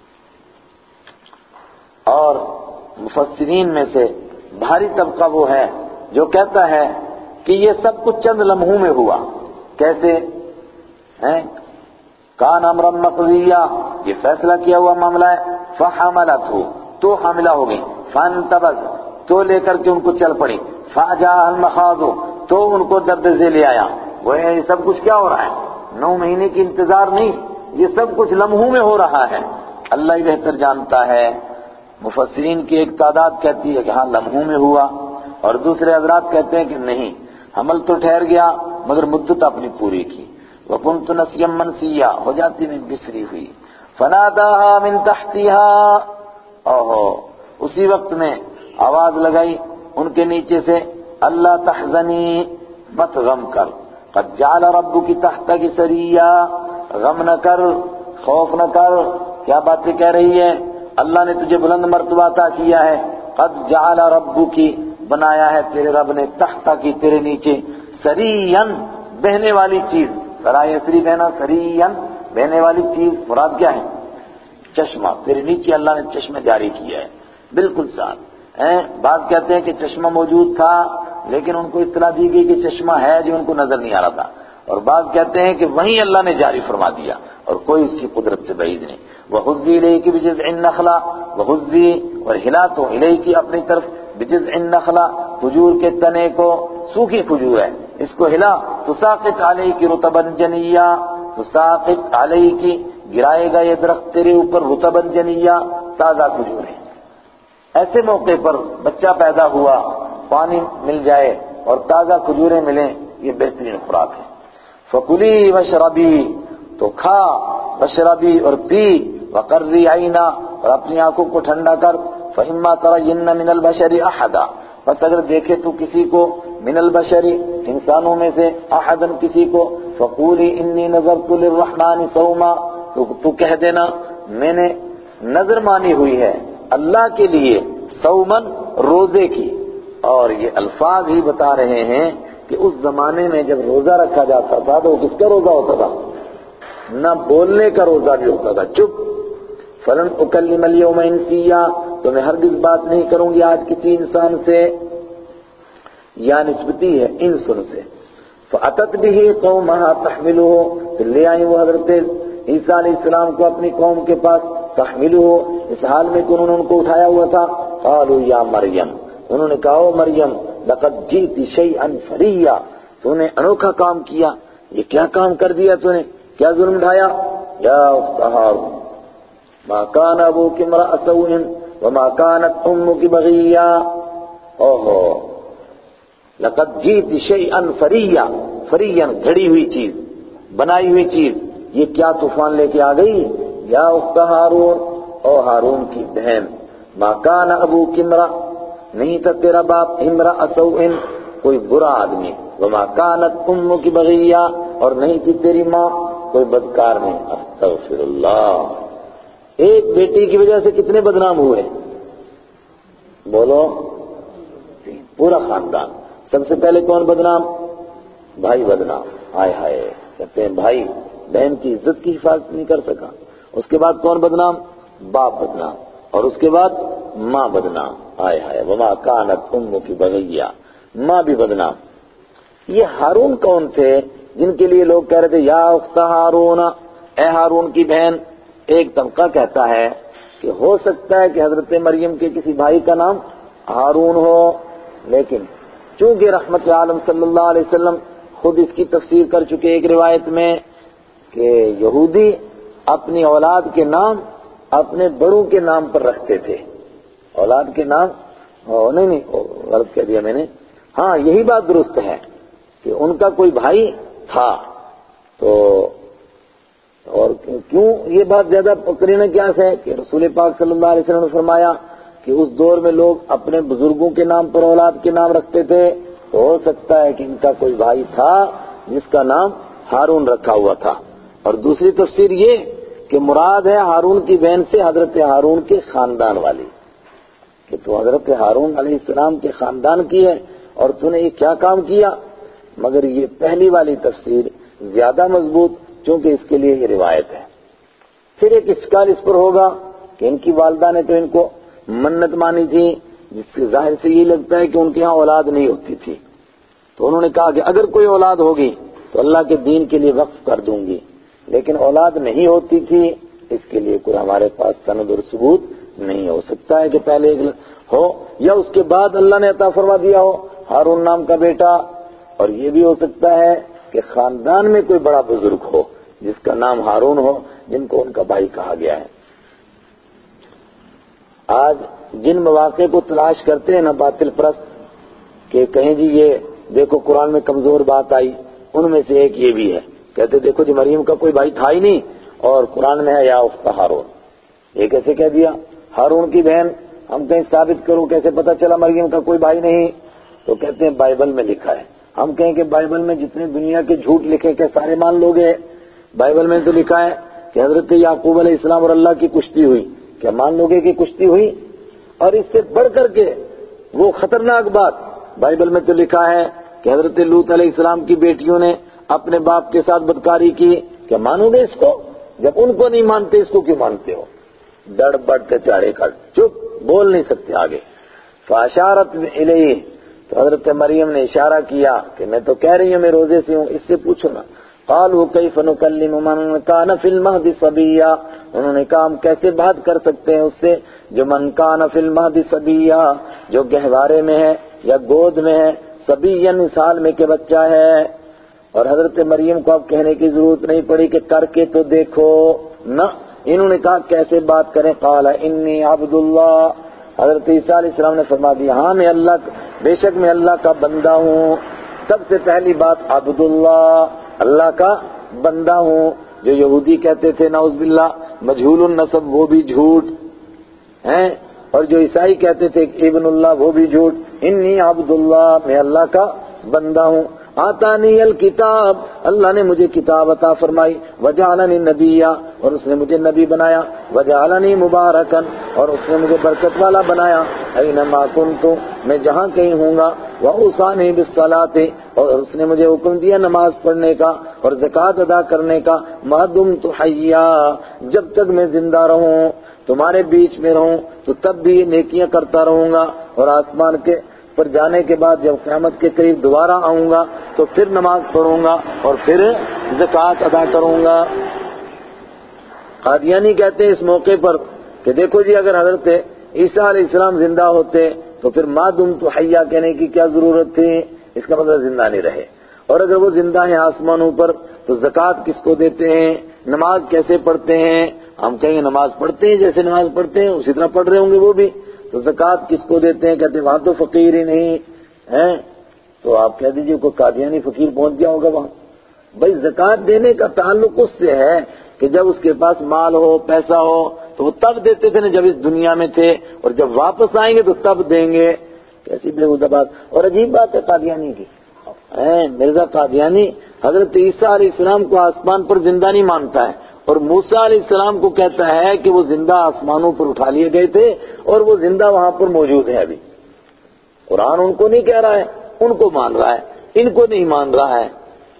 [SPEAKER 1] اور مفسرین میں سے بھاری طبقہ وہ ہے جو کہتا ہے کہ یہ سب کچھ چند لمحوں میں ہوا۔ کیسے ہیں؟ کان امرا مقضیہ، یہ فیصلہ کیا ہوا معاملہ ہے، فحملتہ تو حاملہ ہو گئی، فانتبذ تو لے کر کے ان کو چل پڑی، فاجاءها المخاض تو ان کو درد ذہ لے آیا۔ وہ یہ سب کچھ کیا ہو رہا ہے؟ نو مہینے کی انتظار نہیں، یہ سب کچھ لمحوں میں ہو رہا ہے۔ اللہ ہی بہتر جانتا ہے۔ مفسرین کی ایک تعداد کہتی ہے کہ ہاں لمحوں میں ہوا، اور دوسرے حضرات کہتے ہیں کہ نہیں، حمل تو ٹھہر گیا مگر مدت اپنی پوری کی۔ وَكُنْتُ نَسْيًا مَنْسِيًّا، ہو جاتی میں بسری ہوئی۔ فَنَادَاهَا مِنْ تَحْتِهَا، اوہو اسی وقت میں آواز لگائی ان کے نیچے سے، اللہ تحزنی، مت غم کر، قد جعل ربک تحتک سریا، غم نہ کر، خوف نہ کر۔ کیا باتیں کہہ رہی ہے؟ اللہ نے تجھے بلند مرتبہ عطا کیا ہے، قد جعل ربک، بنایا ہے تیرے رب نے، تحتک، تیرے نیچے، سریا، بہنے والی چیز، سرائے سری بہنا، سریا بہنے والی چیز، مراد کیا ہے؟ چشمہ، تیرے نیچے اللہ نے چشمہ جاری کیا ہے، بالکل صاف۔ بعض کہتے ہیں کہ چشمہ موجود تھا لیکن ان کو اطلاع دی گئی کہ چشمہ ہے جو ان کو نظر نہیں آ رہا تھا، اور بعض کہتے ہیں کہ وہیں اللہ نے جاری فرما دیا اور کوئی اس کی قدرت سے بعید نہیں۔ وَحُزِّي إِلَيْكِ بِجِذْعِ النَّخْلَةِ، وَحُزِّي، اور ہلا تو إِلَيْكِ اپنی طرف، بِجِذْعِ النَّخْلَةِ، کھجور کے تنے کو، سوکھی کھجور ہے اس کو ہلا، تُسَاقِطْ عَلَيْكِ رُطَبًا جَنِيًّا، تُسَاقِطْ عَلَيْكِ، گرائے گا یہ درخت تیرے اوپر، رُطَبًا جَنِيًّا، تازہ کھجور ہے۔ ایسے موقع پر بچہ پیدا ہوا، پانی مل جائے اور تازہ کھجوریں ملیں، یہ بہترین خوراک ہے۔ فَكُلِي وَاشْرَبِي، تو کھا، وَاشْرَبِي، اور پی، وَقَرِّي عَيْنًا، اور اپنی آنکھوں کو ٹھنڈا کر، فَإِمَّا تَرَيِنَّ مِنَ الْبَشَرِ أَحَدًا، بس اگر دیکھے تو کسی کو، من البشر، انسانوں میں سے، احدن کسی کو، فَقُولِي إِنِّي نَذَرْتُ لِلرَّحْمَنِ صَوْمًا، تو تو کہہ دینا میں نے نظر مانی ہوئی ہے اللہ کے لیے، صومن، روزے کی۔ اور یہ الفاظ ہی بتا رہے ہیں کہ اس زمانے میں جب روزہ رکھا جاتا تھا تو کس کا روزہ ہوتا تھا؟ نہ بولنے کا روزہ بھی ہوتا تھا، چپ۔ فَلَنْ أُكَلِّمَ الْيَوْمَ إِنْسِيًّا، تو میں ہرگز بات نہیں کروں گی آج کسی انسان سے، یا نسبتی ہے انسان سے۔ فَأَتَتْ بِهِ قَوْمَهَا تَحْمِلُهُ، تو لے آئیں وہ حضرت عیسیٰ علیہ السلام کو اپنی قوم کے پاس، تحملُهُ، اس حال میں کہ انہوں نے ان کو اٹھایا ہوا تھا، قالوا یا مریم، انہوں نے کہا او مریم، لقد جئت شیئا فریا، تو نے انوکھا کام کیا، یہ کیا کام کر دیا تو نے، کیا ظلم ڈھایا؟ یا اخت ہارون، ما کان ابوک امرأ سوء وما کانت امک بغیا، اوہو، لقد جئت شیئا فریا، فریا گھڑی ہوئی چیز، بنائی ہوئی چیز، یہ کیا طوفان لے کے آ گئی؟ یا اخت ہارون، او ہارون کی بہن، ما کان ابوک امرأ، نہیں تھا تیرا باپ، امرأ سوء، کوئی برا آدمی، وما کانت امک بغیا، اور نہیں تھی تیری ماں کوئی بدکار نہیں۔ استغفر اللہ، ایک بیٹی کی وجہ سے کتنے بدنام ہوئے؟ بولو، پورا خاندان۔ سب سے پہلے کون بدنام؟ بھائی بدنام، ہائے ہائے، کہتے ہیں بھائی بہن کی عزت کی حفاظت نہیں کر سکا۔ اس کے بعد کون بدنام؟ باپ بدنام، اور اس کے بعد ماں بدنام، ہائے ہائے، وما کانت امک بغیا، ماں بھی بدنام۔ یہ ہارون کون تھے جن کے لیے لوگ کہہ رہے تھے یا اخت ہارون، اے ہارون کی بہن؟ ایک طبقہ کہتا ہے کہ ہو سکتا ہے کہ حضرت مریم کے کسی بھائی کا نام ہارون ہو، لیکن چونکہ رحمت عالم صلی اللہ علیہ وسلم خود اس کی تفسیر کر چکے ایک روایت میں کہ یہودی اپنی اولاد کے نام اپنے بڑوں کے نام پر رکھتے تھے، اولاد کے نام، نہیں نہیں غلط کہہ دیا میں نے، ہاں یہی بات درست ہے کہ ان کا کوئی بھائی تھا، تو اور کیوں یہ بات زیادہ قرینہ قیاس ہے کہ رسول پاک صلی اللہ علیہ وسلم نے فرمایا کہ اس دور میں لوگ اپنے بزرگوں کے نام پر اولاد کے نام رکھتے تھے، تو ہو سکتا ہے کہ ان کا کوئی بھائی تھا جس کا نام ہارون رکھا ہوا تھا۔ اور دوسری تفسیر یہ کہ مراد ہے ہارون کی بہن سے حضرت ہارون کے خاندان والی، کہ تو حضرت ہارون علیہ السلام کے خاندان کی ہے اور تو نے یہ کیا کام کیا؟ مگر یہ پہلی والی تفسیر زیادہ مضبوط، چونکہ اس کے لیے یہ روایت ہے۔ پھر ایک اشکال اس پر ہوگا کہ ان کی والدہ نے تو ان کو منت مانی تھی، جس سے ظاہر سے یہ لگتا ہے کہ ان کے ہاں اولاد نہیں ہوتی تھی، تو انہوں نے کہا کہ اگر کوئی اولاد ہوگی تو اللہ کے دین کے لیے وقف کر دوں گی، لیکن اولاد نہیں ہوتی تھی، اس کے لیے کوئی ہمارے پاس سند اور ثبوت نہیں ہو سکتا ہے کہ پہلے ایک ہو یا اس کے بعد اللہ نے عطا فرما دیا ہو ہارون نام کا بیٹا، اور یہ بھی ہو سکتا ہے کہ خاندان میں کوئی بڑا بزرگ ہو جس کا نام ہارون ہو، جن کو ان کا بھائی کہا گیا ہے۔ آج جن مواقع کو تلاش کرتے ہیں نا باطل پرست کہ کہیں جی یہ دیکھو قرآن میں کمزور بات آئی، ان میں سے ایک یہ بھی ہے، کہتے دیکھو جی مریم کا کوئی بھائی تھا ہی نہیں اور قرآن میں ہے یا اخت ہارون، یہ کیسے کہہ دیا ہارون کی بہن، ہم کہیں ثابت کرو کیسے پتا چلا مریم کا کوئی بھائی نہیں؟ تو کہتے ہیں بائبل میں لکھا ہے۔ ہم کہیں کہ بائبل میں جتنے دنیا کے جھوٹ لکھے کہ سارے مان لوگے؟ بائبل میں تو لکھا ہے کہ حضرت یعقوب علیہ السلام اور اللہ کی کشتی ہوئی، کیا مان لوگے کہ کشتی ہوئی؟ اور اس سے بڑھ کر کے وہ خطرناک بات بائبل میں تو لکھا ہے کہ حضرت لوط علیہ السلام کی بیٹیوں نے اپنے باپ کے ساتھ بدکاری کی، کیا مانو گے اس کو؟ جب ان کو نہیں مانتے اس کو کیوں مانتے ہو؟ ڈر بڑھتے چاڑے کر چپ، بول نہیں سکتے آگے۔ فاشارت الیہ، تو حضرت مریم نے اشارہ کیا کہ میں تو کہہ رہی ہوں میں روزے سے ہوں، اس سے پوچھو نا۔ قالوا کیف نکلم من کان فی المہد صبیا، انہوں نے کہا ہم کیسے بات کر سکتے ہیں اس سے جو من کان فی المہد صبیا، جو گہوارے میں ہے یا گود میں ہے، صبیا سال میں کے بچہ ہے۔ اور حضرت مریم کو اب کہنے کی ضرورت نہیں پڑی کہ کر کے تو دیکھو نہ، انہوں نے کہا کیسے بات کریں؟ قال انی عبد اللہ، حضرت عیسیٰ علیہ السلام نے فرما دیا ہاں میں اللہ بے شک میں اللہ کا بندہ ہوں۔ سب سے پہلی بات عبد اللہ، اللہ کا بندہ ہوں۔ جو یہودی کہتے تھے نعوذ باللہ مجہول النسب، وہ بھی جھوٹ ہیں، اور جو عیسائی کہتے تھے ابن اللہ، وہ بھی جھوٹ۔ انی عبد اللہ، میں اللہ کا بندہ ہوں۔ آتانی الکتاب، اللہ نے مجھے کتاب عطا فرمائی، وجعلنی نبیا، اور اس نے مجھے نبی بنایا، وجعلنی مبارکن، اور اس نے مجھے برکت والا بنایا، اینما کنت، میں جہاں کہیں ہوں گا، واوصانی بالصلاۃ، اور اس نے مجھے حکم دیا نماز پڑھنے کا اور زکوٰۃ ادا کرنے کا، ما دمت حیا، جب تک میں زندہ رہوں، تمہارے بیچ میں رہوں تو تب بھی یہ نیکیاں کرتا رہوں گا، اور آسمان کے پر جانے کے بعد جب قیامت کے قریب دوبارہ آؤں گا تو پھر نماز پڑھوں گا اور پھر زکوٰۃ ادا کروں گا۔ قادیانی کہتے ہیں اس موقع پر کہ دیکھو جی اگر حضرت عیسیٰ علیہ السلام زندہ ہوتے تو پھر ما دمت حیا کہنے کی کیا ضرورت تھی؟ اس کا مطلب زندہ نہیں رہے، اور اگر وہ زندہ ہیں آسمانوں پر تو زکوٰۃ کس کو دیتے ہیں، نماز کیسے پڑھتے ہیں؟ ہم کہیں گے نماز پڑھتے ہیں جیسے نماز پڑھتے ہیں اسی طرح پڑھ رہے ہوں گے وہ بھی، تو زکوٰۃ کس کو دیتے ہیں؟ کہتے ہیں وہاں تو فقیر ہی نہیں ہیں، تو آپ کہہ دیجئے کوئی قادیانی فقیر پہنچ گیا ہوگا وہاں۔ بھائی زکوٰۃ دینے کا تعلق اس سے ہے کہ جب اس کے پاس مال ہو، پیسہ ہو، تو وہ تب دیتے تھے نا جب اس دنیا میں تھے، اور جب واپس آئیں گے تو تب دیں گے۔ کیسی بےہودہ بات اور عجیب بات ہے قادیانی کی۔ مرزا قادیانی حضرت عیسیٰ علیہ السلام کو آسمان پر زندہ نہیں مانتا ہے، اور موسیٰ علیہ السلام کو کہتا ہے کہ وہ زندہ آسمانوں پر اٹھا لیے گئے تھے اور وہ زندہ وہاں پر موجود ہے ابھی۔ قرآن ان کو نہیں کہہ رہا ہے، ان کو مان رہا ہے، ان کو نہیں مان رہا ہے۔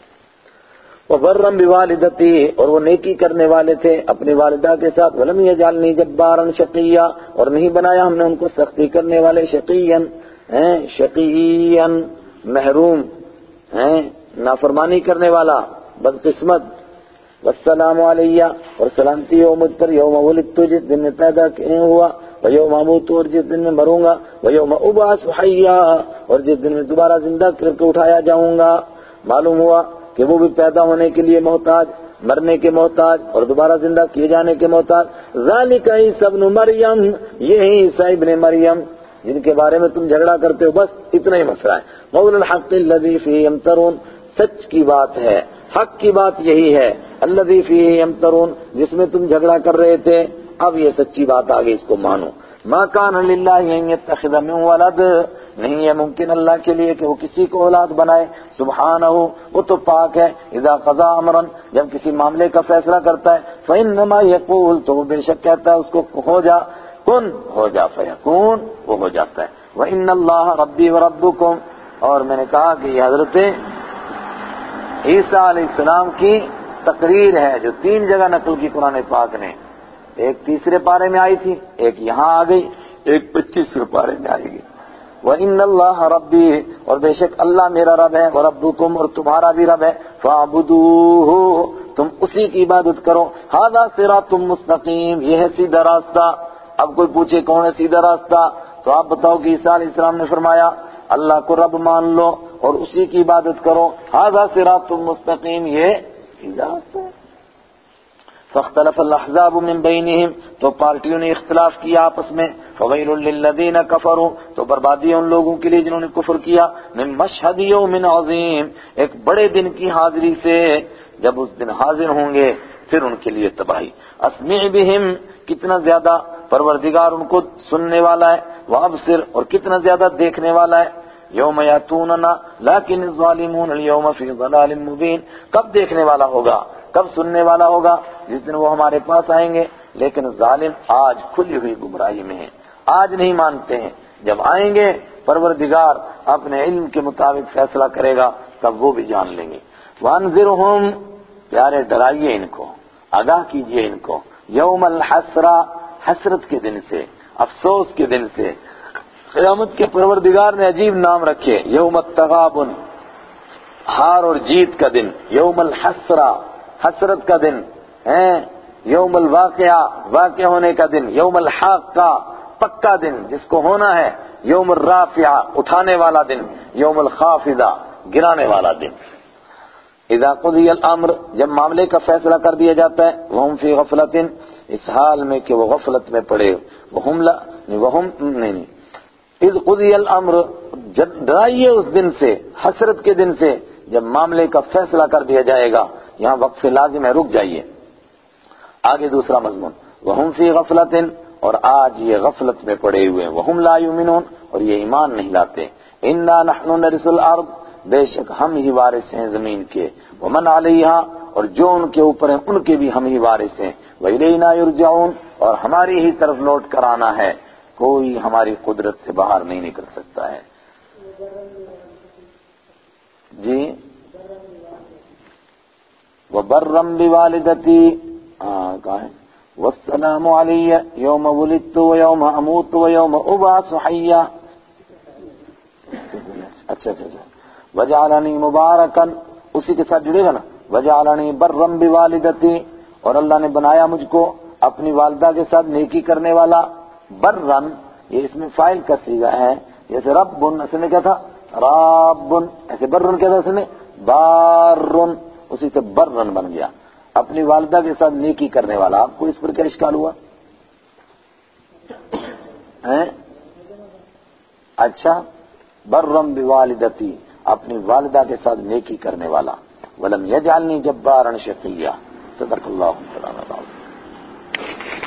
[SPEAKER 1] وَبَرًّا بِوَالِدَتِهِ، اور وہ نیکی کرنے والے تھے اپنی والدہ کے ساتھ۔ وَلَمْ يَجْعَلْنِي جَبَّارًا شَقِيًّا، اور نہیں بنایا ہم نے ان کو سختی کرنے والے، شقیًّا ہیں، شقیًّا محروم ہیں، نافرمانی کرنے والا، بدقسمت۔ والسلام علیہ، اور سلامتی ہو مجھ پر، یوم ولدت، جس دن میں پیدا ہوا، ویوم اموت، اور جس دن میں مروں گا، ویوم ابعث حیا، اور جس دن میں دوبارہ زندہ کر کے اٹھایا جاؤں گا۔ معلوم ہوا کہ وہ بھی پیدا ہونے کے لیے محتاج، مرنے کے محتاج، اور دوبارہ زندہ کیے جانے کے محتاج۔ ذالک عیسی ابن مریم، یہی عیسیٰ ابن مریم جن کے بارے میں تم جھگڑا کرتے ہو، بس اتنا ہی مسئلہ ہے۔ قول الحق الذی فیہ یمترون، سچ کی بات ہے، حق کی بات یہی ہے، الذی فیہ یمترون، جس میں تم جھگڑا کر رہے تھے، اب یہ سچی بات آ گئی، اس کو مانو۔ ما کان للہ ان یتخذ من ولد، نہیں ہے ممکن اللہ کے لیے کہ وہ کسی کو اولاد بنائے، سبحانہ، وہ تو پاک ہے، اذا قضا امرا، جب کسی معاملے کا فیصلہ کرتا ہے، فانما یقول، تو وہ بے شک کہتا ہے اس کو ہو جا، کن ہو جا، فیکون، وہ ہو جاتا ہے۔ وان اللہ ربی وربکم، اور میں نے کہا کہ یہ حضرت عیسیٰ علیہ السلام کی تقریر ہے جو تین جگہ نقل کی قرآن پاک نے، ایک تیسرے پارے میں آئی تھی، ایک یہاں آ گئی، ایک پچیسویں پارے میں آئے گی۔ وَإِنَّ اللَّهَ رَبِّي، اور بے شک اللہ میرا رب ہے، وَرَبُّكُمْ، اور تمہارا بھی رب ہے، فَاعْبُدُوهُ، تم اسی کی عبادت کرو، هَذَا صِرَاطٌ مُسْتَقِيمٌ، یہ ہے سیدھا راستہ۔ اب کوئی پوچھے کون ہے سیدھا راستہ، تو آپ بتاؤ کہ عیسیٰ علیہ السلام نے فرمایا اللہ کو رب مان لو اور اسی کی عبادت کرو، هَذَا صِرَاطٌ مُسْتَقِيمٌ، یہ سیدھا راستہ ہے۔ فاختلف الاحزاب من بینہم، تو پارٹیوں نے اختلاف کیا آپس میں، فویل للذین کفروا، تو بربادی ہے ان لوگوں کے لیے جنہوں نے کفر کیا، من مشہد یوم عظیم، ایک بڑے دن کی حاضری سے، جب اس دن حاضر ہوں گے پھر ان کے لیے تباہی۔ اسمع بہم، کتنا زیادہ پروردگار ان کو سننے والا ہے، وابصر، اور کتنا زیادہ دیکھنے والا ہے، یوم یاتوننا لیکن الظالمون اليوم فی ضلال مبین، کب دیکھنے والا ہوگا، کب سننے والا ہوگا، جس دن وہ ہمارے پاس آئیں گے، لیکن ظالم آج کھلی ہوئی گمراہی میں ہیں، آج نہیں مانتے ہیں، جب آئیں گے پروردگار اپنے علم کے مطابق فیصلہ کرے گا تب وہ بھی جان لیں گے۔ وانذرہم، پیارے ڈرائیے ان کو، آگاہ کیجئے ان کو، یوم الحسرہ، حسرت کے دن سے، افسوس کے دن سے۔ قیامت کے پروردگار نے عجیب نام رکھے، یوم التغابن، ہار اور جیت کا دن، یوم الحسرہ، حسرت کا دن ہے، یوم الواقعہ، واقع ہونے کا دن، یوم الحاقہ، پکا دن جس کو ہونا ہے، یوم الرافعہ، اٹھانے والا دن، یوم الخافضہ، گرانے والا دن۔ اذا قضی الامر، جب معاملے کا فیصلہ کر دیا جاتا ہے، وہم فی غفلۃ، اس حال میں کہ وہ غفلت میں پڑے، وہم لا وہم نہیں نہیں اذ قضی الامر، جب ڈرائیے اس دن سے، حسرت کے دن سے جب معاملے کا فیصلہ کر دیا جائے گا۔ یہاں وقف لازم ہے، رک جائیے، آگے دوسرا مضمون، وہم فی غفلۃ، اور آج یہ غفلت میں پڑے ہوئے ہیں، وہم لا یؤمنون، اور یہ ایمان نہیں لاتے۔ انا نحن نرث الارض، بے شک ہم ہی وارث ہیں زمین کے، ومن علیہا، اور جو ان کے اوپر ہیں ان کے بھی ہم ہی وارث ہیں، وإلینا یرجعون، اور ہماری ہی طرف لوٹ کر آنا ہے، کوئی ہماری قدرت سے باہر نہیں نکل سکتا ہے۔ جی وبرم بوالدتی، ہاں کہاں ہے، والسلام علی یوم ولدت ویوم اموت ویوم ابعث حیا، اچھا اچھا اچھا، وجعلنی مبارکا، اسی کے ساتھ جڑے گا نا، وجعلنی برم بوالدتی، اور اللہ نے بنایا مجھ کو اپنی والدہ کے ساتھ نیکی کرنے والا، برن، یہ اس میں فاعل کا صیغہ ہے، جیسے ربن، اس نے کیا تھا، رابن، ایسے برن کیا تھا اس نے، بارن، اسی سے برن بن گیا، اپنی والدہ کے ساتھ نیکی کرنے والا۔ آپ کو اس پر کیا اشکال ہوا ہیں؟ اچھا، برم بوالدتی، اپنی والدہ کے ساتھ نیکی کرنے والا، ولم یجعلنی جبارا شقیا، صدق اللہ العظیم۔